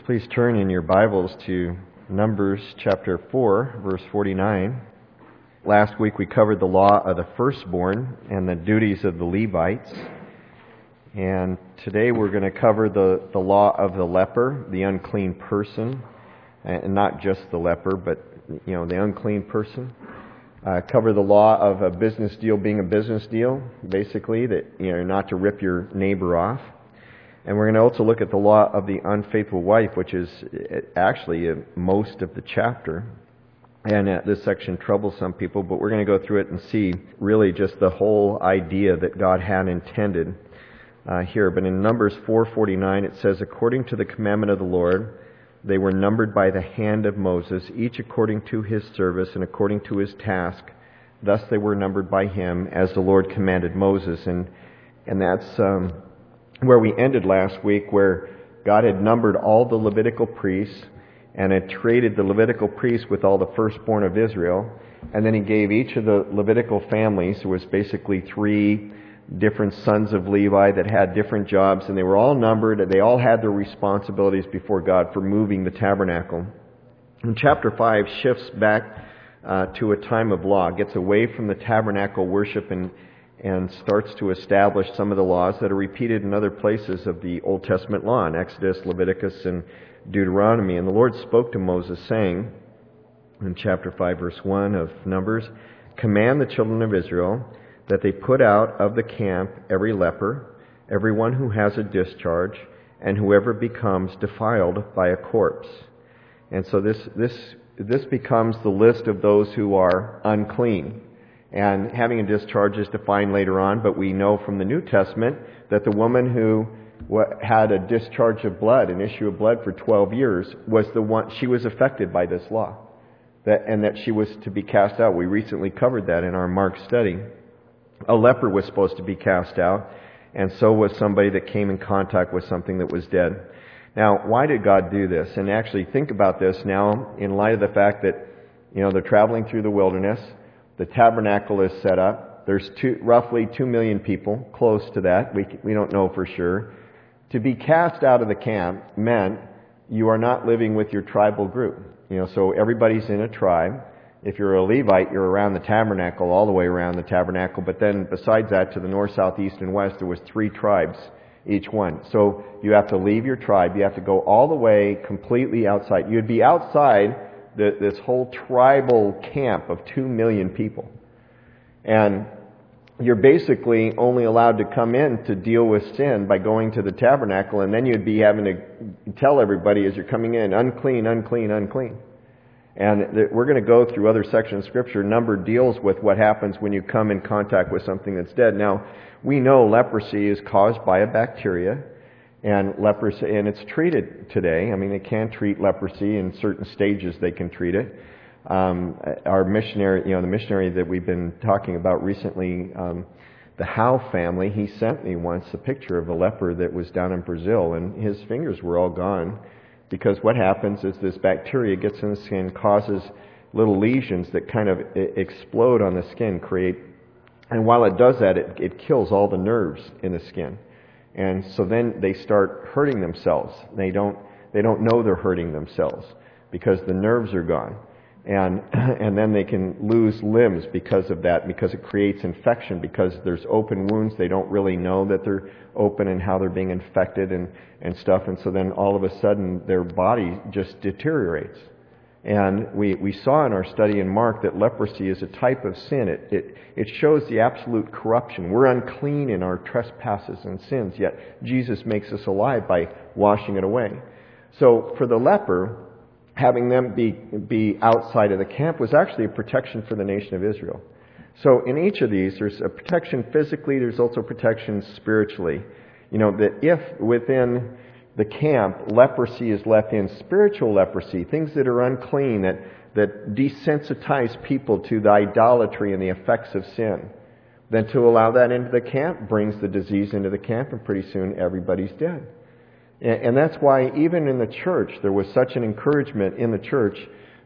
Please turn in your Bibles to Numbers chapter 4, verse 49. Last week we covered the law of the firstborn and the duties of the Levites. And today we're going to cover the law of the leper, the unclean person, and not just the leper, but the unclean person. Cover the law of a business deal being a business deal, basically, that not to rip your neighbor off. And we're going to also look at the law of the unfaithful wife, which is actually most of the chapter. And this section troubles some people, but we're going to go through it and see really just the whole idea that God had intended here. But in Numbers 4:49 it says, according to the commandment of the Lord, they were numbered by the hand of Moses, each according to his service and according to his task. Thus they were numbered by him as the Lord commanded Moses. And that's where we ended last week, where God had numbered all the Levitical priests and had traded the Levitical priests with all the firstborn of Israel. And then he gave each of the Levitical families, there was basically 3 different sons of Levi that had different jobs, and they were all numbered, and they all had their responsibilities before God for moving the tabernacle. And chapter 5 shifts back to a time of law, gets away from the tabernacle worship and starts to establish some of the laws that are repeated in other places of the Old Testament law, in Exodus, Leviticus, and Deuteronomy. And the Lord spoke to Moses, saying, in chapter 5, verse 1 of Numbers, command the children of Israel that they put out of the camp every leper, everyone who has a discharge, and whoever becomes defiled by a corpse. And so this becomes the list of those who are unclean. And having a discharge is defined later on, but we know from the New Testament that the woman who had a discharge of blood, an issue of blood for 12 years, was the one, she was affected by this law, and that she was to be cast out. We recently covered that in our Mark study. A leper was supposed to be cast out, and so was somebody that came in contact with something that was dead. Now, why did God do this? And actually think about this now in light of the fact that, they're traveling through the wilderness. The tabernacle is set up. There's roughly 2 million people, close to that. We don't know for sure. To be cast out of the camp meant you are not living with your tribal group. So everybody's in a tribe. If you're a Levite, you're around the tabernacle, all the way around the tabernacle. But then besides that, to the north, south, east, and west, there was 3 tribes, each one. So you have to leave your tribe. You have to go all the way completely outside. You'd be outside this whole tribal camp of 2 million people. And you're basically only allowed to come in to deal with sin by going to the tabernacle, and then you'd be having to tell everybody as you're coming in, unclean, unclean, unclean. And we're going to go through other sections of Scripture. Number deals with what happens when you come in contact with something that's dead. Now, we know leprosy is caused by a bacteria, and leprosy, and it's treated today. I mean, they can treat leprosy in certain stages. They can treat it. Our missionary, the missionary that we've been talking about recently, the Howe family, he sent me once a picture of a leper that was down in Brazil, and his fingers were all gone. Because what happens is this bacteria gets in the skin, causes little lesions that kind of explode on the skin, and while it does that, it kills all the nerves in the skin. And so then they start hurting themselves. They don't know they're hurting themselves because the nerves are gone. And then they can lose limbs because of that, because it creates infection, because there's open wounds. They don't really know that they're open and how they're being infected and stuff. And so then all of a sudden their body just deteriorates. And we saw in our study in Mark that leprosy is a type of sin. It shows the absolute corruption. We're unclean in our trespasses and sins, yet Jesus makes us alive by washing it away. So for the leper, having them be outside of the camp was actually a protection for the nation of Israel. So in each of these, there's a protection physically, there's also protection spiritually. That if within the camp, leprosy is left in, spiritual leprosy, things that are unclean, that desensitize people to the idolatry and the effects of sin, then to allow that into the camp brings the disease into the camp, and pretty soon everybody's dead. And that's why even in the church, there was such an encouragement in the church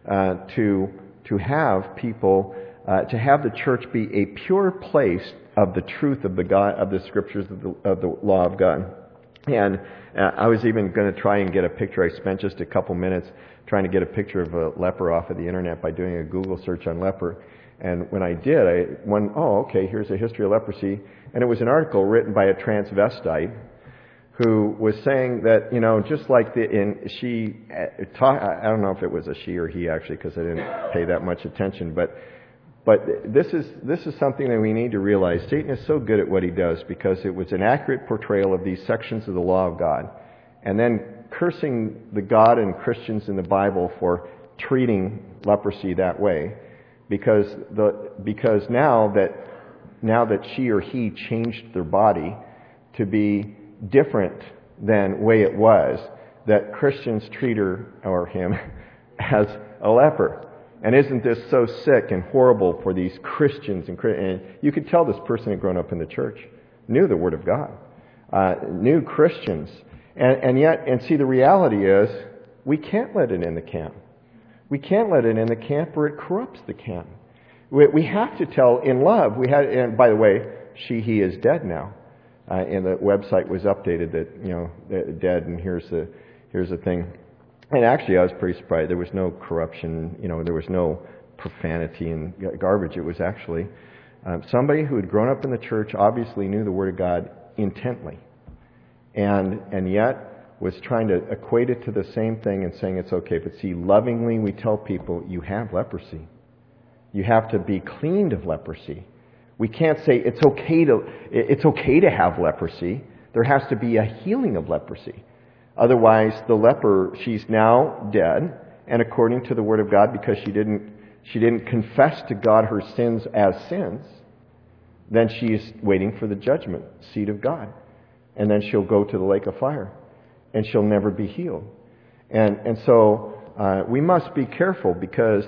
to have people, to have the church be a pure place of the truth of the Scriptures of the law of God. And I was even going to try and get a picture. I spent just a couple minutes trying to get a picture of a leper off of the internet by doing a Google search on leper. And when I did, here's a history of leprosy. And it was an article written by a transvestite who was saying that, just like I don't know if it was a she or he actually, because I didn't pay that much attention, but this is something that we need to realize. Satan is so good at what he does because it was an accurate portrayal of these sections of the law of God, and then cursing the God and Christians in the Bible for treating leprosy that way, because now that she or he changed their body to be different than way it was, that Christians treat her or him as a leper. And isn't this so sick and horrible for these Christians? And you could tell this person had grown up in the church, knew the Word of God, knew Christians. And see, the reality is, we can't let it in the camp. We can't let it in the camp or it corrupts the camp. We have to tell in love. And by the way, he is dead now. And the website was updated that, dead, and here's the thing. And actually, I was pretty surprised. There was no corruption, there was no profanity and garbage. It was actually somebody who had grown up in the church, obviously knew the Word of God intently, and yet was trying to equate it to the same thing and saying it's okay. But see, lovingly we tell people, you have leprosy. You have to be cleaned of leprosy. We can't say it's okay to have leprosy. There has to be a healing of leprosy. Otherwise, the leper, she's now dead, and according to the Word of God, because she didn't confess to God her sins as sins, then she's waiting for the judgment seat of God. And then she'll go to the lake of fire, and she'll never be healed. And so we must be careful because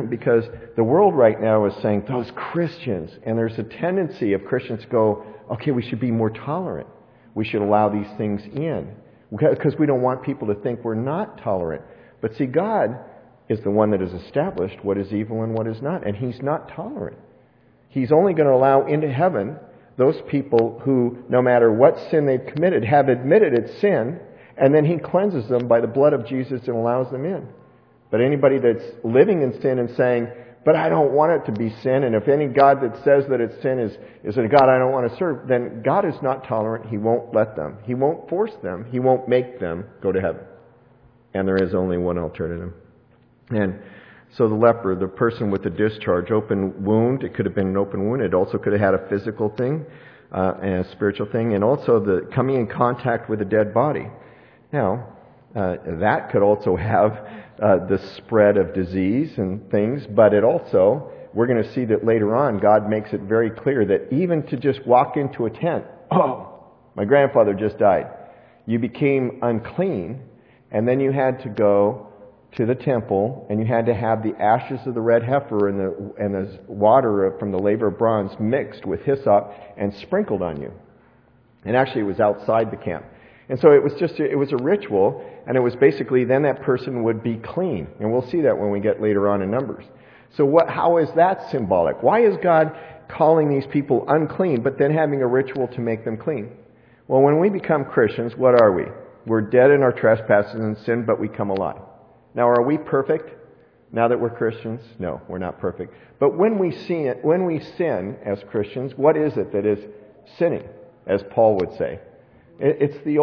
the world right now is saying, those Christians, and there's a tendency of Christians to go, okay, we should be more tolerant. We should allow these things in. Because we don't want people to think we're not tolerant. But see, God is the one that has established what is evil and what is not. And He's not tolerant. He's only going to allow into heaven those people who, no matter what sin they've committed, have admitted it's sin, and then He cleanses them by the blood of Jesus and allows them in. But anybody that's living in sin and saying, but I don't want it to be sin, and if any God that says that it's sin is a God I don't want to serve, then God is not tolerant. He won't let them. He won't force them. He won't make them go to heaven. And there is only one alternative. And so the leper, the person with the discharge, open wound, it could have been an open wound. It also could have had a physical thing and a spiritual thing, and also the coming in contact with a dead body. Now, that could also have the spread of disease and things, but it also, we're going to see that later on, God makes it very clear that even to just walk into a tent, my grandfather just died, you became unclean, and then you had to go to the temple, and you had to have the ashes of the red heifer and the water from the laver of bronze mixed with hyssop and sprinkled on you. And actually, it was outside the camp. And so it was a ritual, and it was basically then that person would be clean. And we'll see that when we get later on in Numbers. So how is that symbolic? Why is God calling these people unclean, but then having a ritual to make them clean? Well, when we become Christians, what are we? We're dead in our trespasses and sin, but we come alive. Now, are we perfect now that we're Christians? No, we're not perfect. But when we sin as Christians, what is it that is sinning, as Paul would say? It's the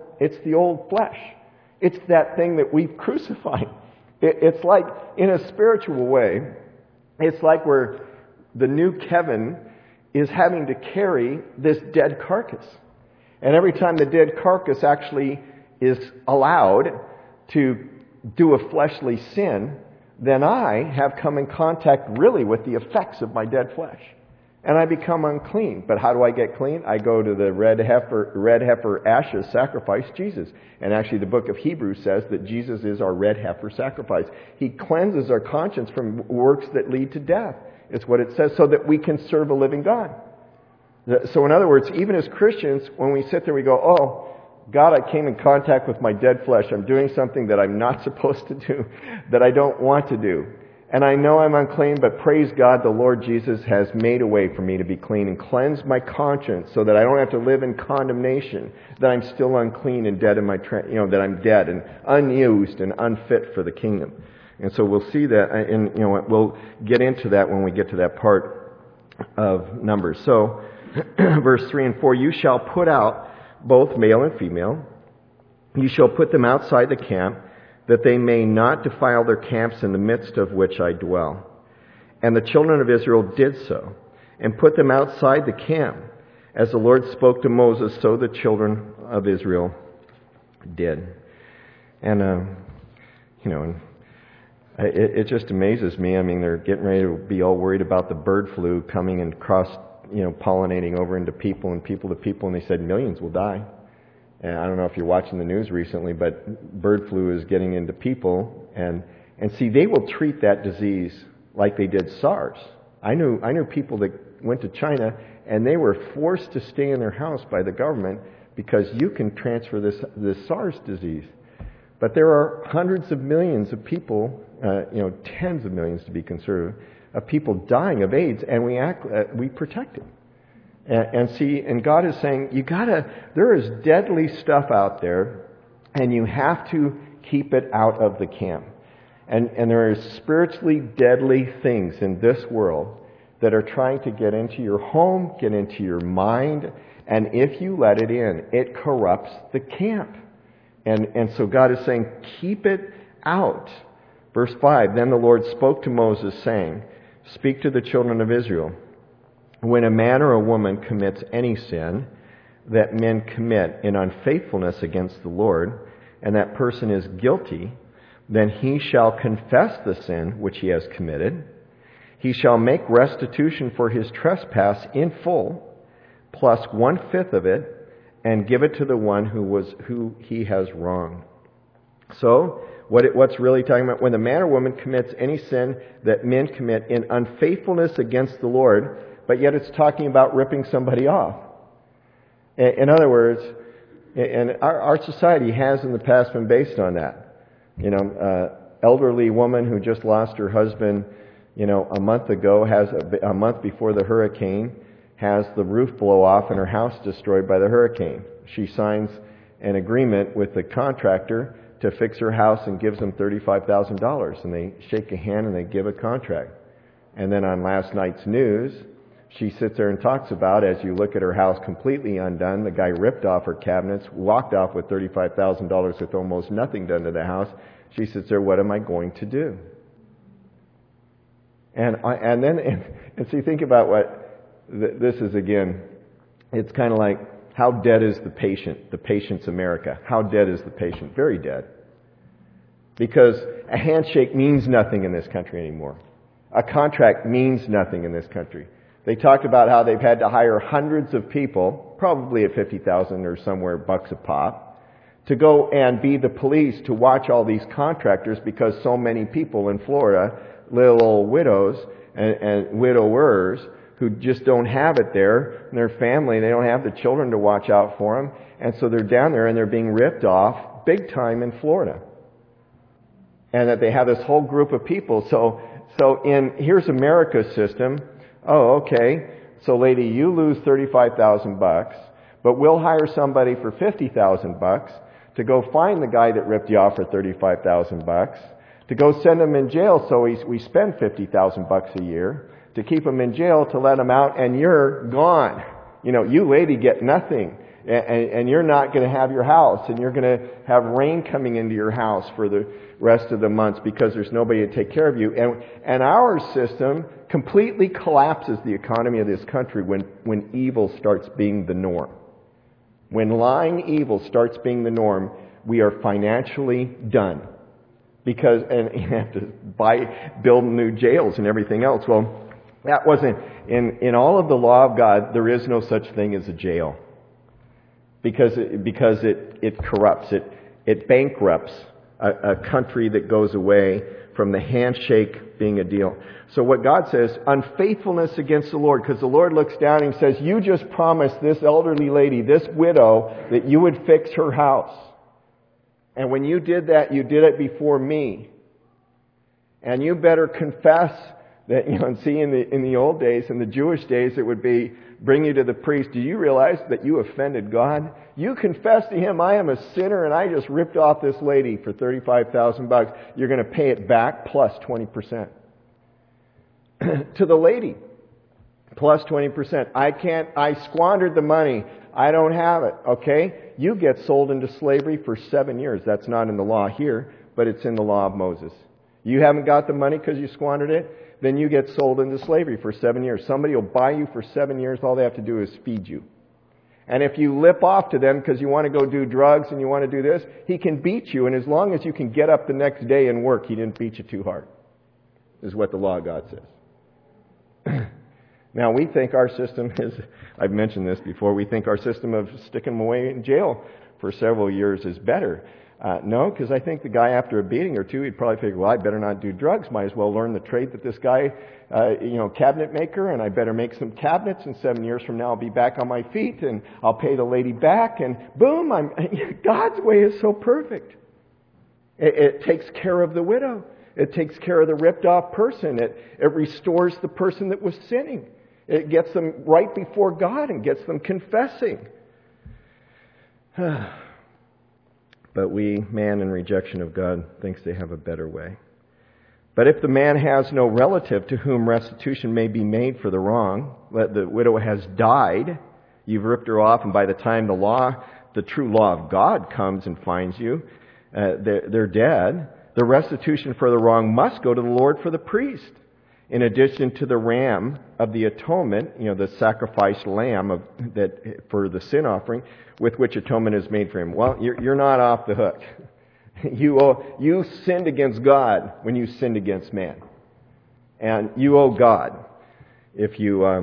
old flesh. It's that thing that we've crucified. It's like, in a spiritual way, it's like where the new Kevin is having to carry this dead carcass. And every time the dead carcass actually is allowed to do a fleshly sin, then I have come in contact really with the effects of my dead flesh. And I become unclean. But how do I get clean? I go to the red heifer ashes sacrifice, Jesus. And actually the book of Hebrews says that Jesus is our red heifer sacrifice. He cleanses our conscience from works that lead to death. It's what it says, so that we can serve a living God. So in other words, even as Christians, when we sit there, we go, oh, God, I came in contact with my dead flesh. I'm doing something that I'm not supposed to do, that I don't want to do. And I know I'm unclean, but praise God, the Lord Jesus has made a way for me to be clean and cleansed my conscience so that I don't have to live in condemnation, that I'm still unclean and dead in my, that I'm dead and unused and unfit for the kingdom. And so we'll see that, and we'll get into that when we get to that part of Numbers. So, verse 3 and 4, you shall put out both male and female. You shall put them outside the camp, that they may not defile their camps in the midst of which I dwell. And the children of Israel did so, and put them outside the camp. As the Lord spoke to Moses, so the children of Israel did. And, it just amazes me. I mean, they're getting ready to be all worried about the bird flu coming and pollinating over into people and people to people, and they said millions will die. And I don't know if you're watching the news recently, but bird flu is getting into people, and see, they will treat that disease like they did SARS. I knew people that went to China, and they were forced to stay in their house by the government because you can transfer this SARS disease. But there are hundreds of millions of people, tens of millions to be conservative, of people dying of AIDS, and we protect it. And God is saying, there is deadly stuff out there, and you have to keep it out of the camp. And there are spiritually deadly things in this world that are trying to get into your home, get into your mind, and if you let it in, it corrupts the camp. And so God is saying, keep it out. Verse 5, then the Lord spoke to Moses, saying, speak to the children of Israel. When a man or a woman commits any sin that men commit in unfaithfulness against the Lord, and that person is guilty, then he shall confess the sin which he has committed. He shall make restitution for his trespass in full, plus 1/5 of it, and give it to the one who he has wronged. So, what's really talking about? When a man or woman commits any sin that men commit in unfaithfulness against the Lord, but yet it's talking about ripping somebody off. In other words, and our society has in the past been based on that. Elderly woman who just lost her husband, a month ago, has a month before the hurricane, has the roof blow off and her house destroyed by the hurricane. She signs an agreement with the contractor to fix her house and gives them $35,000. And they shake a hand and they give a contract. And then on last night's news, she sits there and talks about, as you look at her house completely undone, the guy ripped off her cabinets, walked off with $35,000 with almost nothing done to the house. She sits there, what am I going to do? And see, think about what this is again. It's kind of like, how dead is the patient? The patient's America. How dead is the patient? Very dead. Because a handshake means nothing in this country anymore. A contract means nothing in this country. They talked about how they've had to hire hundreds of people, probably at $50,000 or somewhere bucks a pop, to go and be the police to watch all these contractors because so many people in Florida, little old widows and widowers who just don't have it there, and their family, they don't have the children to watch out for them, and so they're down there and they're being ripped off big time in Florida. And that they have this whole group of people. So here's America's system. Oh, okay. So lady, you lose $35,000, but we'll hire somebody for $50,000 to go find the guy that ripped you off for $35,000, to go send him in jail, so we spend $50,000 a year to keep him in jail, to let him out, and you're gone. You lady get nothing. And you're not going to have your house, and you're going to have rain coming into your house for the rest of the months because there's nobody to take care of you. And our system completely collapses the economy of this country when evil starts being the norm. When lying evil starts being the norm, we are financially done. Because, and you have to build new jails and everything else. Well, that wasn't, in all of the law of God, there is no such thing as a jail. Because it corrupts, it bankrupts a country that goes away from the handshake being a deal. So what God says, unfaithfulness against the Lord, because the Lord looks down and says, you just promised this elderly lady, this widow, that you would fix her house. And when you did that, you did it before me. And you better confess that, and see in the old days, in the Jewish days, it would be bring you to the priest. Do you realize that you offended God? You confess to Him, I am a sinner and I just ripped off this lady for $35,000. You're going to pay it back plus 20%. To the lady, plus 20%. I squandered the money. I don't have it. Okay? You get sold into slavery for 7 years. That's not in the law here, but it's in the law of Moses. You haven't got the money because you squandered it, then you get sold into slavery for 7 years. Somebody will buy you for 7 years. All they have to do is feed you. And if you lip off to them because you want to go do drugs and you want to do this, he can beat you. And as long as you can get up the next day and work, he didn't beat you too hard, is what the law of God says. Now, we think our system is, I've mentioned this before, we think our system of sticking them away in jail for several years is better. No, because I think the guy, after a beating or two, he'd probably figure, well, I better not do drugs. Might as well learn the trade that this guy, cabinet maker, and I better make some cabinets, and 7 years from now I'll be back on my feet, and I'll pay the lady back, and boom, God's way is so perfect. It takes care of the widow. It takes care of the ripped off person. It restores the person that was sinning. It gets them right before God and gets them confessing. But man in rejection of God thinks they have a better way. But if the man has no relative to whom restitution may be made for the wrong, the widow has died, you've ripped her off, and by the time the true law of God comes and finds you, they're dead, the restitution for the wrong must go to the Lord for the priest. In addition to the ram of the atonement, the sacrificed lamb for the sin offering, with which atonement is made for him. Well, you're not off the hook. You sinned against God when you sinned against man, and you owe God if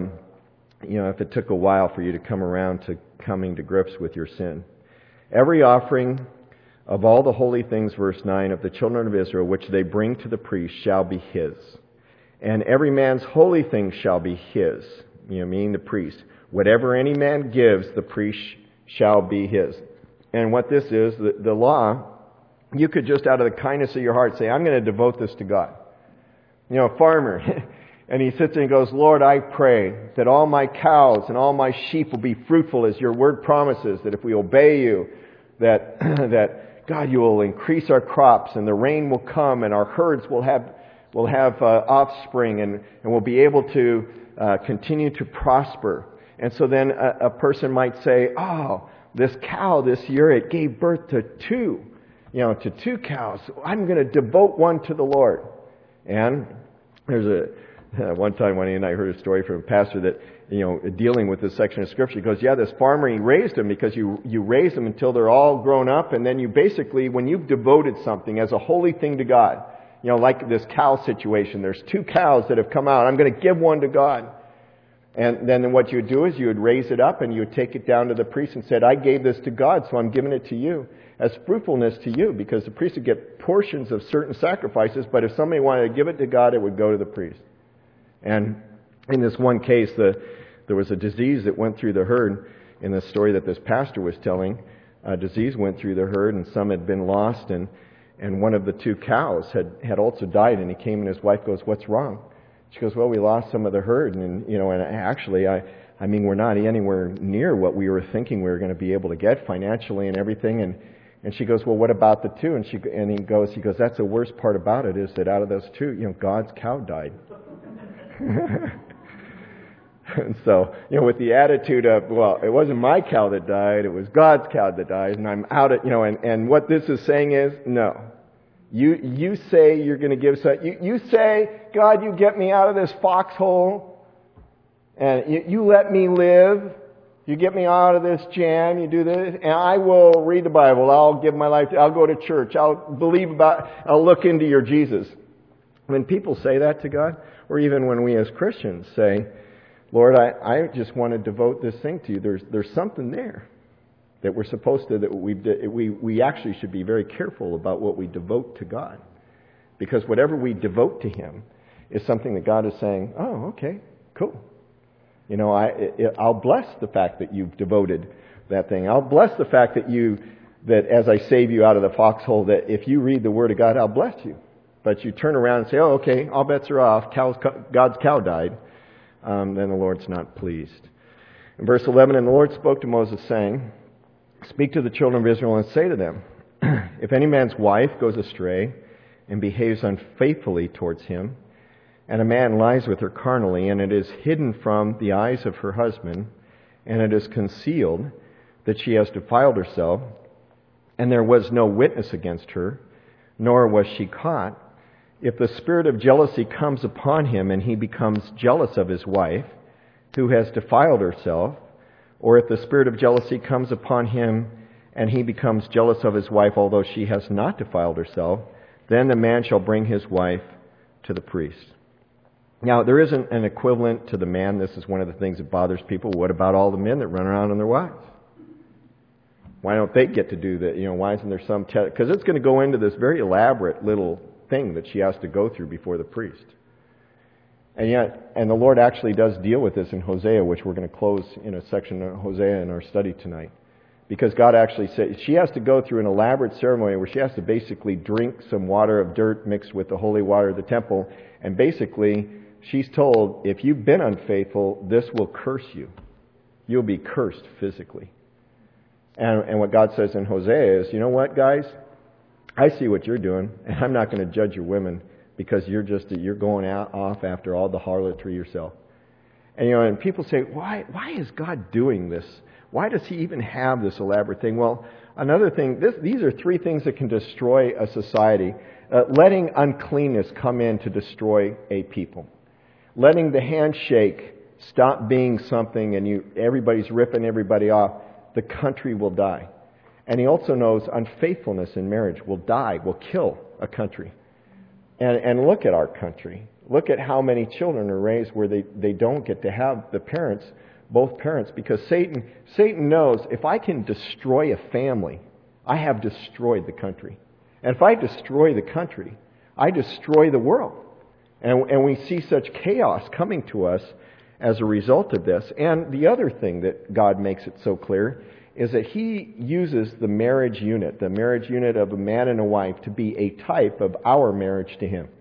if it took a while for you to come around to coming to grips with your sin. Every offering of all the holy things, verse 9, of the children of Israel, which they bring to the priest, shall be his. And every man's holy thing shall be his, meaning the priest. Whatever any man gives, the priest shall be his. And what this is, the law, you could just out of the kindness of your heart say, I'm going to devote this to God. A farmer, and he sits there and goes, Lord, I pray that all my cows and all my sheep will be fruitful as your word promises, that if we obey you, that God, you will increase our crops and the rain will come and our herds will have offspring and will be able to continue to prosper. And so then a person might say, oh, this cow this year, it gave birth to two cows. I'm going to devote one to the Lord. And there's one time when I heard a story from a pastor that, dealing with this section of Scripture, he goes, yeah, this farmer, he raised them because you raise them until they're all grown up, and then you basically, when you've devoted something as a holy thing to God, like this cow situation, there's two cows that have come out. I'm going to give one to God. And then what you would do is you would raise it up and you would take it down to the priest and said, I gave this to God, so I'm giving it to you as fruitfulness to you, because the priest would get portions of certain sacrifices, but if somebody wanted to give it to God, it would go to the priest. And in this one case, there was a disease that went through the herd. In the story that this pastor was telling, a disease went through the herd and some had been lost, and one of the two cows had also died, and he came and his wife goes, what's wrong? She goes, well, we lost some of the herd, and actually, we're not anywhere near what we were thinking we were going to be able to get financially and everything. And she goes, well, what about the two? And he goes, that's the worst part about it, is that out of those two, God's cow died. And so, with the attitude of, well, it wasn't my cow that died, it was God's cow that died, and I'm out at, and what this is saying is, no. You say you're going to give, you say, God, you get me out of this foxhole, and you let me live, you get me out of this jam, you do this, and I will read the Bible, I'll give my life, I'll go to church, I'll look into your Jesus. When people say that to God, or even when we as Christians say, Lord, I just want to devote this thing to you, there's something there that we're supposed to, that we actually should be very careful about what we devote to God. Because whatever we devote to Him is something that God is saying, oh, okay, cool. I'll bless the fact that you've devoted that thing. I'll bless the fact that as I save you out of the foxhole, that if you read the Word of God, I'll bless you. But you turn around and say, oh, okay, all bets are off. God's cow died. Then the Lord's not pleased. In verse 11, and the Lord spoke to Moses, saying, speak to the children of Israel and say to them, if any man's wife goes astray and behaves unfaithfully towards him, and a man lies with her carnally, and it is hidden from the eyes of her husband, and it is concealed that she has defiled herself, and there was no witness against her, nor was she caught, if the spirit of jealousy comes upon him and he becomes jealous of his wife, who has defiled herself, or if the spirit of jealousy comes upon him and he becomes jealous of his wife, although she has not defiled herself, then the man shall bring his wife to the priest. Now, there isn't an equivalent to the man. This is one of the things that bothers people. What about all the men that run around on their wives? Why don't they get to do that? Why isn't there some test? Because it's going to go into this very elaborate little thing that she has to go through before the priest. And the Lord actually does deal with this in Hosea, which we're going to close in a section of Hosea in our study tonight. Because God actually says she has to go through an elaborate ceremony where she has to basically drink some water of dirt mixed with the holy water of the temple. And basically, she's told, if you've been unfaithful, this will curse you. You'll be cursed physically. And what God says in Hosea is, you know what, guys? I see what you're doing, and I'm not going to judge your women because you're going off after all the harlotry yourself. And people say, why is God doing this? Why does he even have this elaborate thing? Well, another thing, these are three things that can destroy a society. Letting uncleanness come in to destroy a people. Letting the handshake stop being something and everybody's ripping everybody off, the country will die. And he also knows unfaithfulness in marriage will kill a country. And look at our country. Look at how many children are raised where they don't get to have both parents, because Satan knows if I can destroy a family, I have destroyed the country. And if I destroy the country, I destroy the world. And we see such chaos coming to us as a result of this. And the other thing that God makes it so clear is that he uses the marriage unit of a man and a wife, to be a type of our marriage to him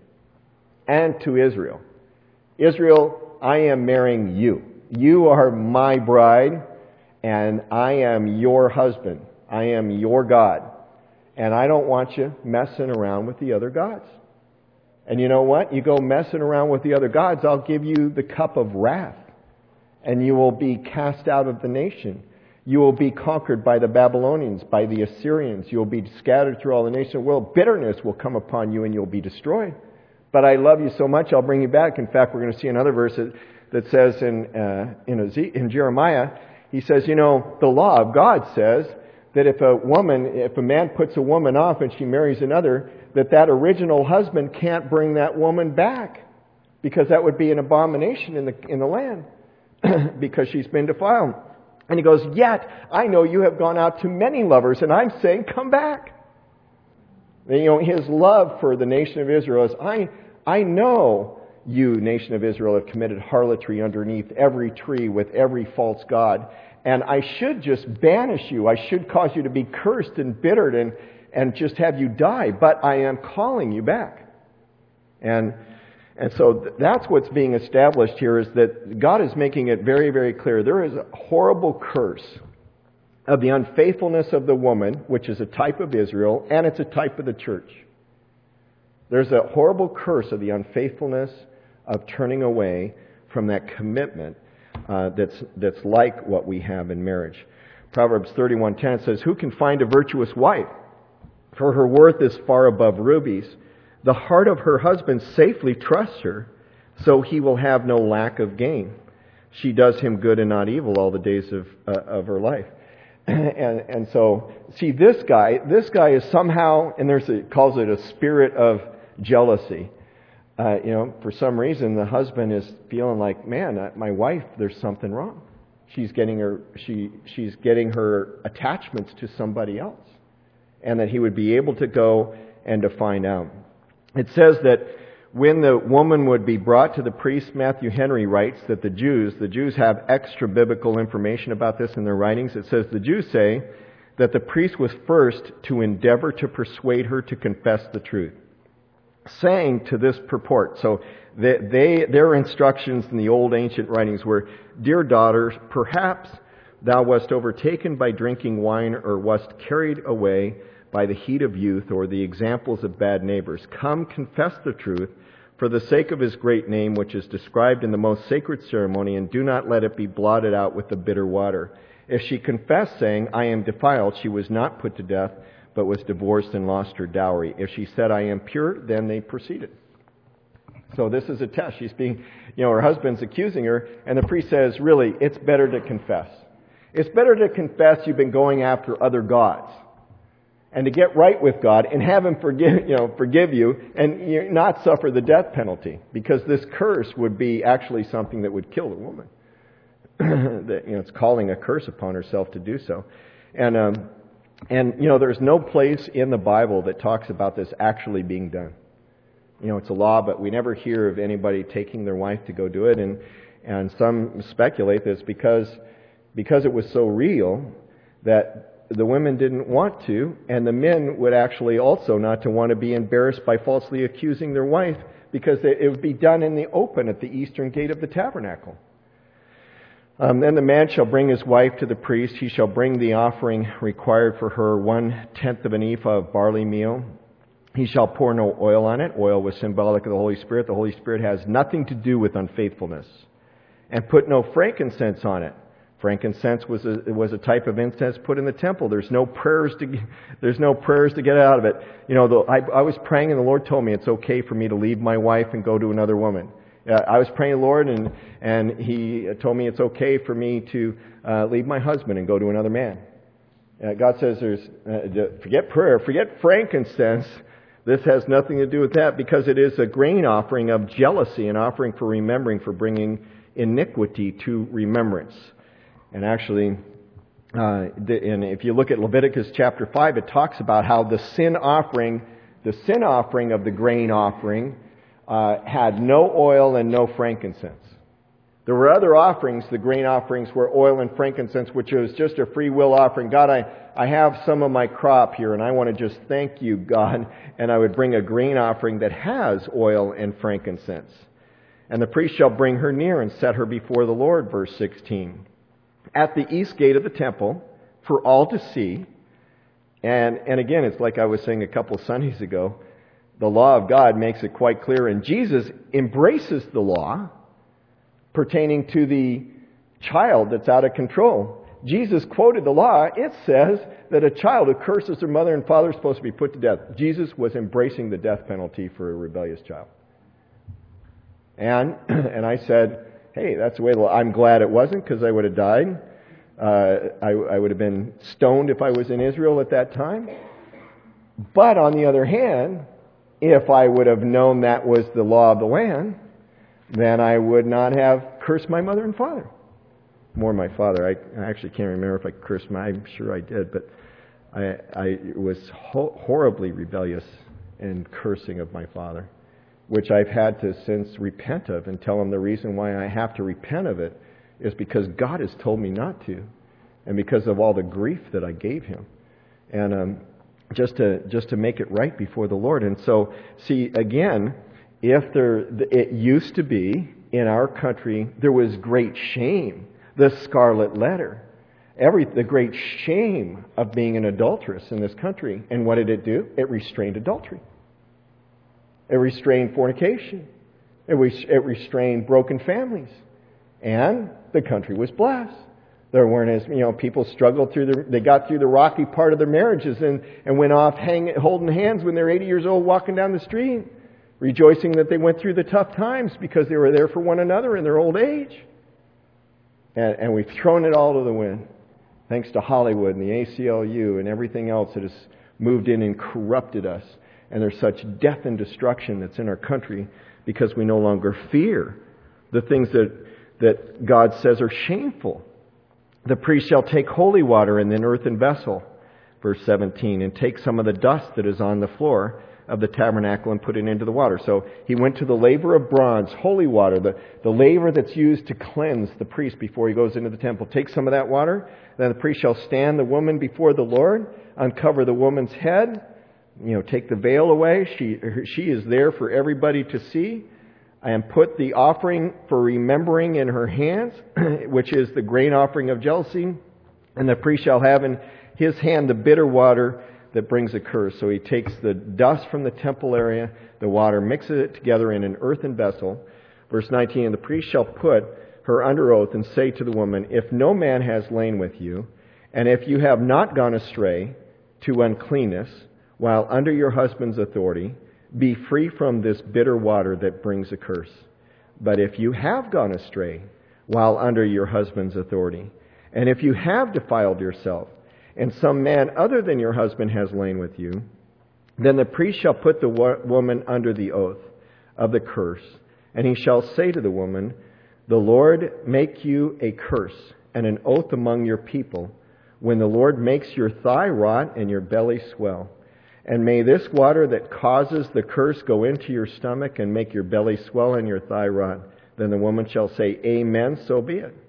and to Israel. Israel, I am marrying you. You are my bride, and I am your husband. I am your God. And I don't want you messing around with the other gods. And you know what? You go messing around with the other gods, I'll give you the cup of wrath. And you will be cast out of the nation. You will be conquered by the Babylonians, by the Assyrians. You will be scattered through all the nations of the world. Bitterness will come upon you and you'll be destroyed. But I love you so much, I'll bring you back. In fact, we're going to see another verse that says in Jeremiah, he says, the law of God says that if a man puts a woman off and she marries another, that original husband can't bring that woman back, because that would be an abomination in the land because she's been defiled. And he goes, yet I know you have gone out to many lovers, and I'm saying, come back. And, his love for the nation of Israel is, I know you, nation of Israel, have committed harlotry underneath every tree with every false god. And I should just banish you. I should cause you to be cursed and bittered and just have you die. But I am calling you back. And so that's what's being established here, is that God is making it very, very clear. There is a horrible curse of the unfaithfulness of the woman, which is a type of Israel, and it's a type of the church. There's a horrible curse of the unfaithfulness of turning away from that commitment that's like what we have in marriage. Proverbs 31:10 says, who can find a virtuous wife? For her worth is far above rubies. The heart of her husband safely trusts her, so he will have no lack of gain. She does him good and not evil all the days of her life. And so, see, this guy is somehow, and it calls it a spirit of jealousy. For some reason, the husband is feeling like, man, my wife, there's something wrong. She's getting her attachments to somebody else, and that he would be able to go and to find out. It says that when the woman would be brought to the priest, Matthew Henry writes that the Jews have extra biblical information about this in their writings. It says the Jews say that the priest was first to endeavor to persuade her to confess the truth. saying to this purport. So their instructions in the old ancient writings were, "Dear daughter, perhaps thou wast overtaken by drinking wine, or wast carried away by the heat of youth, or the examples of bad neighbors. Come, confess the truth, for the sake of his great name, which is described in the most sacred ceremony, and do not let it be blotted out with the bitter water." If she confessed, saying, "I am defiled," she was not put to death, but was divorced and lost her dowry. If she said, "I am pure," then they proceeded. So this is a test. She's being, her husband's accusing her, and the priest says, really, it's better to confess. It's better to confess you've been going after other gods, and to get right with God and have Him forgive you, and not suffer the death penalty, because this curse would be actually something that would kill the woman. It's calling a curse upon herself to do so, and there's no place in the Bible that talks about this actually being done. It's a law, but we never hear of anybody taking their wife to go do it, and some speculate that it's because it was so real that the women didn't want to, and the men would actually also not to want to be embarrassed by falsely accusing their wife, because it would be done in the open at the eastern gate of the tabernacle. Then the man shall bring his wife to the priest. He shall bring the offering required for her, 1/10 of an ephah of barley meal. He shall pour no oil on it. Oil was symbolic of the Holy Spirit. The Holy Spirit has nothing to do with unfaithfulness. And put no frankincense on it. Frankincense was a type of incense put in the temple. There's no prayers to get out of it. I was praying, and the Lord told me it's okay for me to leave my wife and go to another woman. I was praying to the Lord, and He told me it's okay for me to leave my husband and go to another man. God says forget prayer, forget frankincense. This has nothing to do with that, because it is a grain offering of jealousy, an offering for remembering, for bringing iniquity to remembrance. And actually, and if you look at Leviticus chapter 5, it talks about how the sin offering of the grain offering had no oil and no frankincense. There were other offerings, the grain offerings, were oil and frankincense, which was just a free will offering. God, I have some of my crop here, and I want to just thank you, God. And I would bring a grain offering that has oil and frankincense. And the priest shall bring her near and set her before the Lord, verse 16. At the east gate of the temple, for all to see. And again, it's like I was saying a couple Sundays ago, the law of God makes it quite clear, and Jesus embraces the law pertaining to the child that's out of control. Jesus quoted the law. It says that a child who curses their mother and father is supposed to be put to death. Jesus was embracing the death penalty for a rebellious child. And I said, hey, that's the way. I'm glad it wasn't, because I would have died. I would have been stoned if I was in Israel at that time. But on the other hand, if I would have known that was the law of the land, then I would not have cursed my mother and father. More my father. I actually can't remember if I cursed I'm sure I did, but I was horribly rebellious in cursing of my father, which I've had to since repent of, and tell him the reason why I have to repent of it is because God has told me not to, and because of all the grief that I gave him, and just to make it right before the Lord. And so, see, again, it used to be in our country, there was great shame, the scarlet letter, the great shame of being an adulteress in this country. And what did it do? It restrained adultery. It restrained fornication. It restrained broken families. And the country was blessed. There weren't as, people struggled they got through the rocky part of their marriages and went off holding hands when they're 80 years old, walking down the street, rejoicing that they went through the tough times because they were there for one another in their old age. And we've thrown it all to the wind, thanks to Hollywood and the ACLU and everything else that has moved in and corrupted us. And there's such death and destruction that's in our country because we no longer fear the things that God says are shameful. The priest shall take holy water in an earthen vessel, verse 17, and take some of the dust that is on the floor of the tabernacle and put it into the water. So he went to the laver of bronze, holy water, the laver that's used to cleanse the priest before he goes into the temple. Take some of that water. Then the priest shall stand the woman before the Lord, uncover the woman's head, take the veil away. She is there for everybody to see. And put the offering for remembering in her hands, which is the grain offering of jealousy. And the priest shall have in his hand the bitter water that brings a curse. So he takes the dust from the temple area, the water, mixes it together in an earthen vessel. Verse 19, and the priest shall put her under oath and say to the woman, if no man has lain with you, and if you have not gone astray to uncleanness, while under your husband's authority, be free from this bitter water that brings a curse. But if you have gone astray, while under your husband's authority, and if you have defiled yourself, and some man other than your husband has lain with you, then the priest shall put the woman under the oath of the curse, and he shall say to the woman, the Lord make you a curse and an oath among your people, when the Lord makes your thigh rot and your belly swell. And may this water that causes the curse go into your stomach and make your belly swell and your thigh rot. Then the woman shall say, Amen, so be it.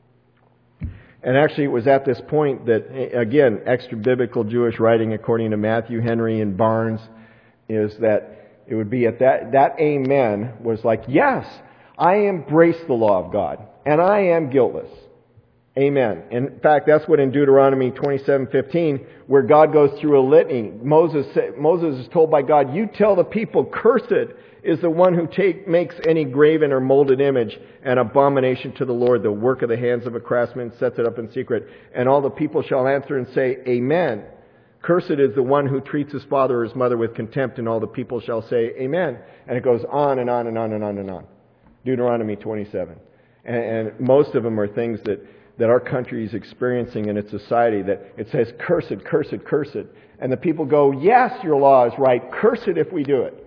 And actually it was at this point that, again, extra-biblical Jewish writing according to Matthew Henry and Barnes, is that it would be at that amen was like, yes, I embrace the law of God, and I am guiltless. Amen. In fact, that's what in Deuteronomy 27:15, where God goes through a litany, Moses is told by God, you tell the people, cursed is the one who makes any graven or molded image an abomination to the Lord, the work of the hands of a craftsman, sets it up in secret. And all the people shall answer and say, Amen. Cursed is the one who treats his father or his mother with contempt, and all the people shall say, Amen. And it goes on and on and on and on and on. Deuteronomy 27. And most of them are things that our country is experiencing in its society, that it says, cursed, cursed, cursed. And the people go, yes, your law is right. Curse it if we do it.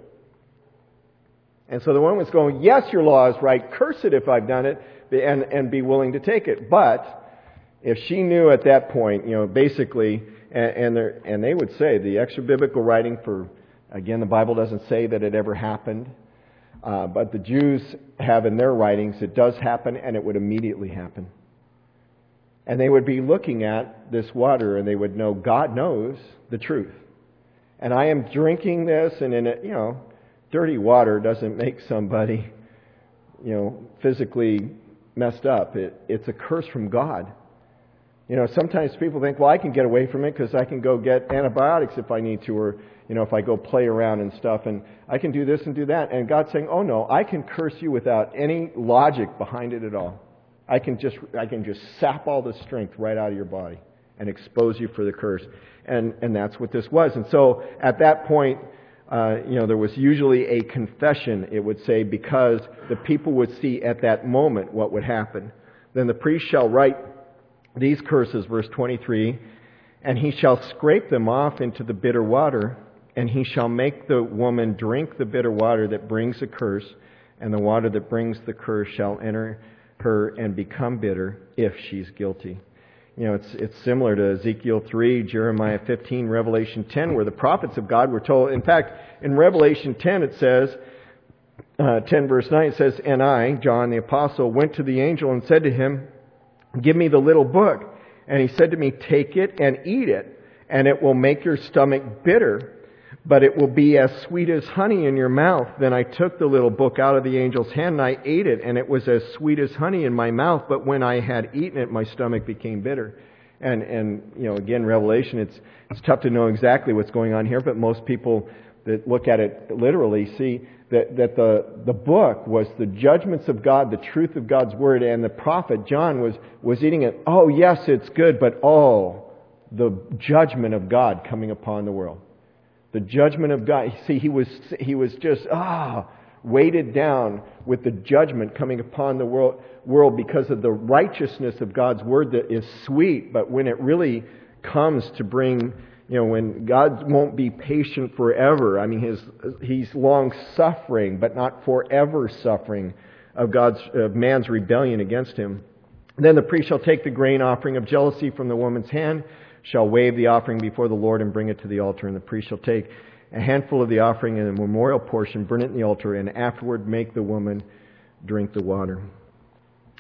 And so the one was going, yes, your law is right. Curse it if I've done it, and be willing to take it. But if she knew at that point, basically, and they would say the extra biblical writing for, again, the Bible doesn't say that it ever happened, but the Jews have in their writings, it does happen, and it would immediately happen. And they would be looking at this water, and they would know God knows the truth. And I am drinking this, and in it, dirty water doesn't make somebody, physically messed up. It's a curse from God. Sometimes people think, well, I can get away from it because I can go get antibiotics if I need to, or, if I go play around and stuff, and I can do this and do that. And God's saying, oh no, I can curse you without any logic behind it at all. I can just sap all the strength right out of your body and expose you for the curse. And that's what this was. And so at that point, there was usually a confession, it would say, because the people would see at that moment what would happen. Then the priest shall write these curses, verse 23, and he shall scrape them off into the bitter water, and he shall make the woman drink the bitter water that brings a curse, and the water that brings the curse shall enter her and become bitter if she's guilty. It's similar to Ezekiel 3, Jeremiah 15, Revelation 10, where the prophets of God were told. In fact, in Revelation 10 it says, 10 verse 9, it says, and I, John the apostle, went to the angel and said to him, give me the little book. And he said to me, take it and eat it, and it will make your stomach bitter, but it will be as sweet as honey in your mouth. Then I took the little book out of the angel's hand, and I ate it, and it was as sweet as honey in my mouth, but when I had eaten it, my stomach became bitter. And again, Revelation, it's tough to know exactly what's going on here, but most people that look at it literally see that the book was the judgments of God, the truth of God's Word, and the prophet John was eating it. Oh, yes, it's good, but the judgment of God coming upon the world. The judgment of God. See, he was just weighted down with the judgment coming upon the world because of the righteousness of God's Word that is sweet, but when it really comes to bring, when God won't be patient forever. I mean, He's long suffering, but not forever suffering of man's rebellion against Him. Then the priest shall take the grain offering of jealousy from the woman's hand, shall wave the offering before the Lord and bring it to the altar. And the priest shall take a handful of the offering and a memorial portion, burn it in the altar, and afterward make the woman drink the water.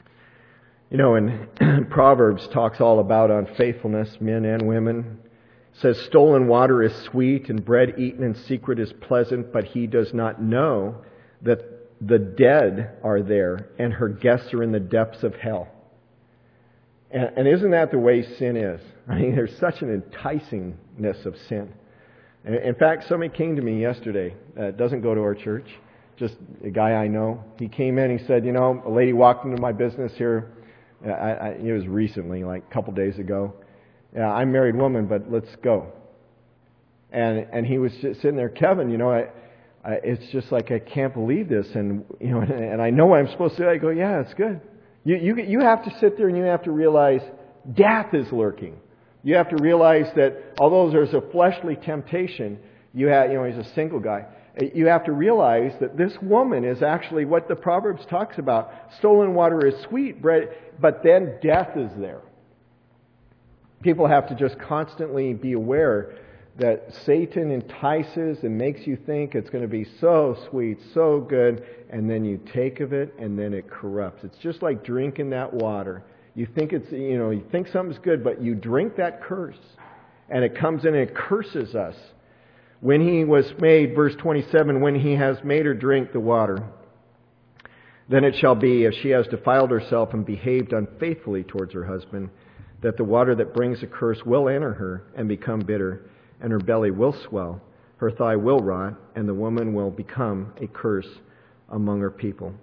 And Proverbs talks all about unfaithfulness, men and women. says, stolen water is sweet and bread eaten in secret is pleasant, but he does not know that the dead are there and her guests are in the depths of hell. And isn't that the way sin is? I mean, there's such an enticingness of sin. In fact, somebody came to me yesterday, doesn't go to our church, just a guy I know. He came in, he said, a lady walked into my business here. It was recently, like a couple days ago. Yeah, I'm a married woman, but let's go. And he was just sitting there, Kevin, it's just like, I can't believe this. And, and I know what I'm supposed to do. I go, yeah, it's good. You have to sit there and you have to realize death is lurking. You have to realize that although there's a fleshly temptation, he's a single guy. You have to realize that this woman is actually what the Proverbs talks about. Stolen water is sweet bread, but then death is there. People have to just constantly be aware that Satan entices and makes you think it's going to be so sweet, so good, and then you take of it and then it corrupts. It's just like drinking that water. You think you think something's good, but you drink that curse, and it comes in and it curses us. When he was made, verse 27, when he has made her drink the water, then it shall be, if she has defiled herself and behaved unfaithfully towards her husband, that the water that brings a curse will enter her and become bitter, and her belly will swell, her thigh will rot, and the woman will become a curse among her people.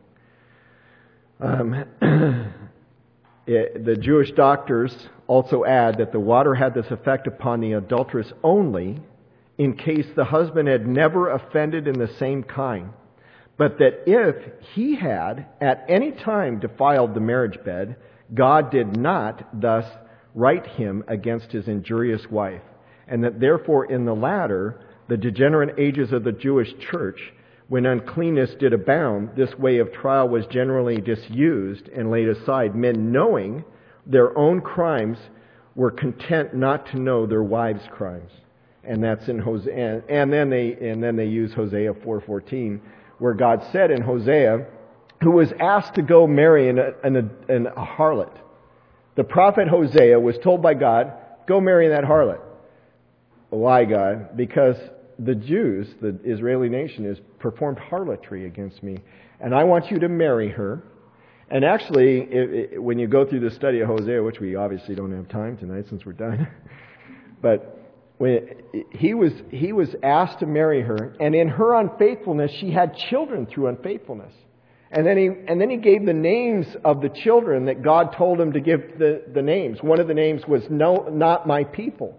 The Jewish doctors also add that the water had this effect upon the adulteress only in case the husband had never offended in the same kind, but that if he had at any time defiled the marriage bed, God did not thus right him against his injurious wife, and that therefore in the latter, the degenerate ages of the Jewish church, when uncleanness did abound, this way of trial was generally disused and laid aside. Men, knowing their own crimes, were content not to know their wives' crimes. And that's in Hosea. And then they use Hosea 4:14, where God said in Hosea, who was asked to go marry a harlot. The prophet Hosea was told by God, go marry that harlot. Why, God? Because the Jews, the Israeli nation, has performed harlotry against me. And I want you to marry her. And actually, when you go through the study of Hosea, which we obviously don't have time tonight since we're done, but when he was asked to marry her, and in her unfaithfulness, she had children through unfaithfulness. And then he gave the names of the children that God told him to give the names. One of the names was "No, not my people."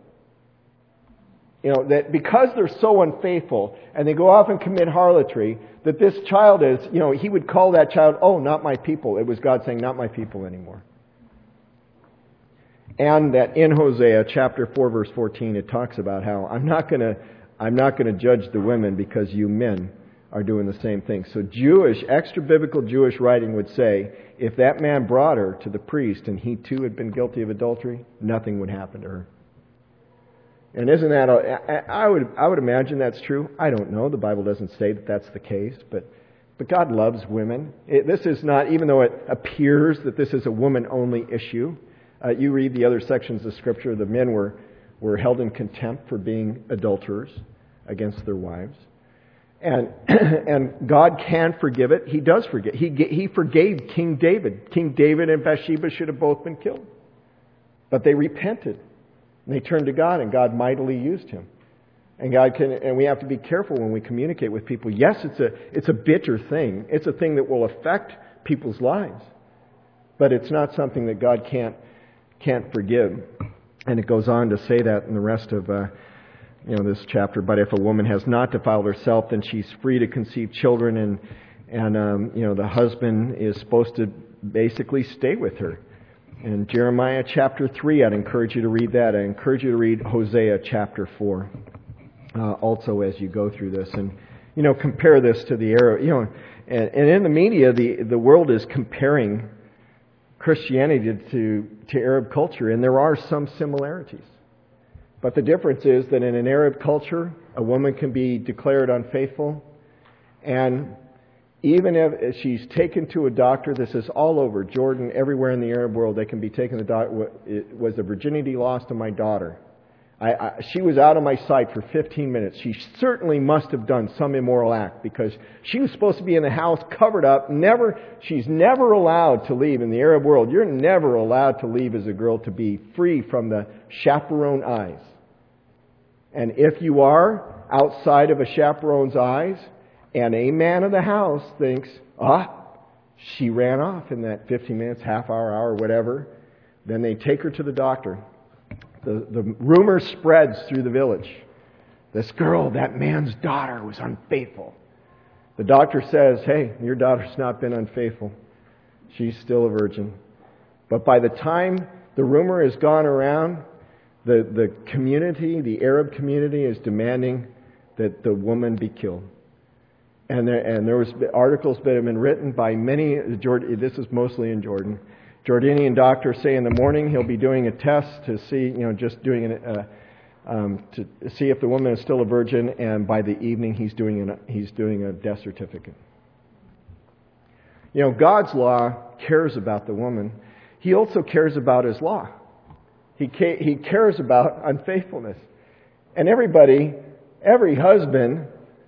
That because they're so unfaithful and they go off and commit harlotry, that this child is, he would call that child, oh, not my people. It was God saying, not my people anymore. And that in Hosea chapter 4 verse 14, it talks about how I'm not going to judge the women because you men are doing the same thing. So extra biblical Jewish writing would say, if that man brought her to the priest and he too had been guilty of adultery, nothing would happen to her. And isn't that, I would imagine that's true. I don't know. The Bible doesn't say that that's the case, but God loves women. This is not, even though it appears that this is a woman-only issue. You read the other sections of Scripture, the men were held in contempt for being adulterers against their wives. And God can forgive it. He does forgive. He forgave King David. King David and Bathsheba should have both been killed. But they repented. And they turned to God, and God mightily used him. And we have to be careful when we communicate with people. Yes, it's a bitter thing. It's a thing that will affect people's lives. But it's not something that God can't forgive. And it goes on to say that in the rest of this chapter. But if a woman has not defiled herself, then she's free to conceive children, and the husband is supposed to basically stay with her. In Jeremiah chapter 3, I'd encourage you to read that. I encourage you to read Hosea chapter 4 also as you go through this. And, compare this to the Arab. And in the media, the world is comparing Christianity to Arab culture, and there are some similarities. But the difference is that in an Arab culture, a woman can be declared unfaithful, and even if she's taken to a doctor, this is all over Jordan, everywhere in the Arab world, they can be taken to the doctor. Was the virginity lost to my daughter? She was out of my sight for 15 minutes. She certainly must have done some immoral act because she was supposed to be in the house covered up. She's never allowed to leave in the Arab world. You're never allowed to leave as a girl to be free from the chaperone eyes. And if you are outside of a chaperone's eyes and a man of the house thinks, she ran off in that 15 minutes, half hour, whatever, then they take her to the doctor. The rumor spreads through the village. This girl, that man's daughter, was unfaithful. The doctor says, hey, your daughter's not been unfaithful. She's still a virgin. But by the time the rumor has gone around, the community, the Arab community, is demanding that the woman be killed. And there was articles that have been written by many, this is mostly in Jordan, Jordanian doctors say in the morning he'll be doing a test to see, just doing to see if the woman is still a virgin, and by the evening he's doing a death certificate. God's law cares about the woman. He also cares about His law. He cares about unfaithfulness. And every husband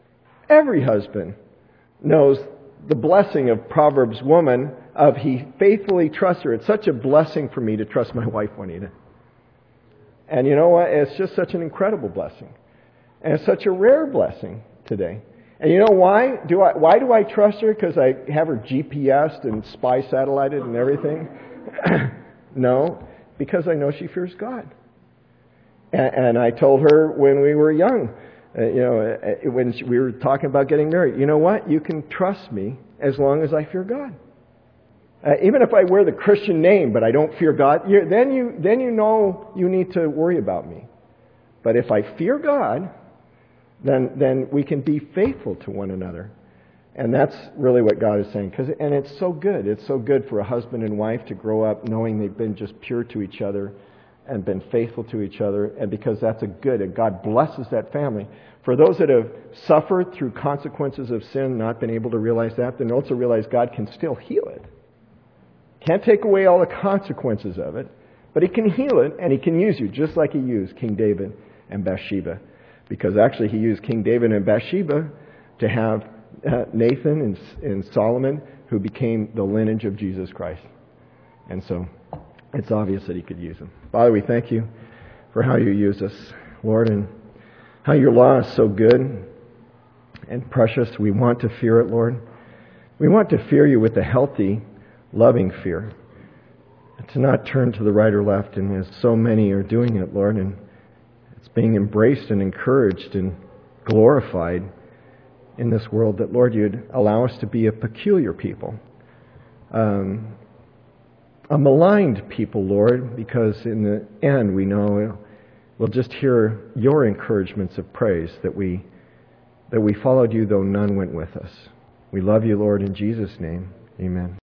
knows the blessing of Proverbs woman of he faithfully trusts her. It's such a blessing for me to trust my wife, Juanita. And you know what? It's just such an incredible blessing. And it's such a rare blessing today. And you know why? Why do I trust her? Because I have her GPS'd and spy satellited and everything? No, because I know she fears God. And I told her when we were young, when we were talking about getting married, you know what? You can trust me as long as I fear God. Even if I wear the Christian name, but I don't fear God, then you know you need to worry about me. But if I fear God, then we can be faithful to one another. And that's really what God is saying. And it's so good. It's so good for a husband and wife to grow up knowing they've been just pure to each other and been faithful to each other. And because that's and God blesses that family. For those that have suffered through consequences of sin, not been able to realize that, then also realize God can still heal it. Can't take away all the consequences of it, but He can heal it, and He can use you, just like He used King David and Bathsheba. Because actually He used King David and Bathsheba to have Nathan and Solomon, who became the lineage of Jesus Christ. And so it's obvious that He could use them. Father, we thank You for how You use us, Lord, and how Your law is so good and precious. We want to fear it, Lord. We want to fear You with a healthy, loving fear. To not turn to the right or left, and as so many are doing it, Lord, and it's being embraced and encouraged and glorified in this world, that, Lord, You'd allow us to be a peculiar people. A maligned people, Lord, because in the end we know we'll just hear Your encouragements of praise that we followed You though none went with us. We love You, Lord, in Jesus' name. Amen.